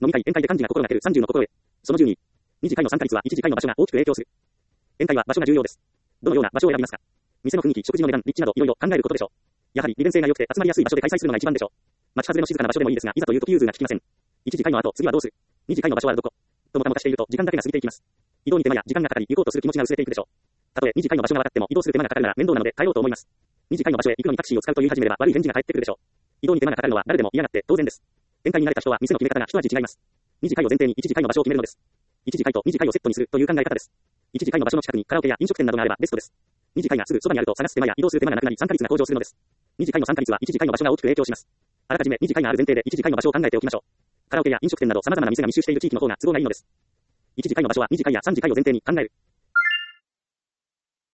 飲み会、宴会で幹事が心がける30の心得。その12。二次会の参加率は一次会の場所が大きく影響する。宴会は場所が重要です。どのような場所を選びますか？店の雰囲気、食事の値段、立地などいろいろ考えることでしょう。やはり利便性が良くて集まりやすい場所で開催するのが一番でしょう。町外れの静かな場所でもいいですが、いざという時融通が利きません。一次会の後、次はどうする？二次会の場所はどこ？ともたもたしていると時間だけが過ぎていきます。移動に手間や時間がかかり、行こうとする気持ちが薄れていくでしょう。たとえ二次会の場所が分かっても移動する手間がかかるなら面倒なので帰ろうと思います。二次会の場所へ行くのにタクシーを使うと言い始めれば悪い返事が返ってくるでしょう。移動に手間がかかるのは誰でも嫌がって当然です。宴会に慣れた人は店の決め方が一味違います。二次会を前提に一次会の場所を決めるのです。一次会と二次会をセットにするという考え方です。一次会の場所の近くにカラオケや飲食店などがあればベストです。二次会がすぐそばにあると探す手間や移動する手間がなくなり参加率が向上するのです。二次会の参加率は一次会の場所が大きく影響します。あらかじめ二次会がある前提で一次会の場所を考えておきましょう。カラオケや飲食店など様々な店が密集している地域の方が都合がいいのです。一次会の場所は二次会や三次会を前提に考える。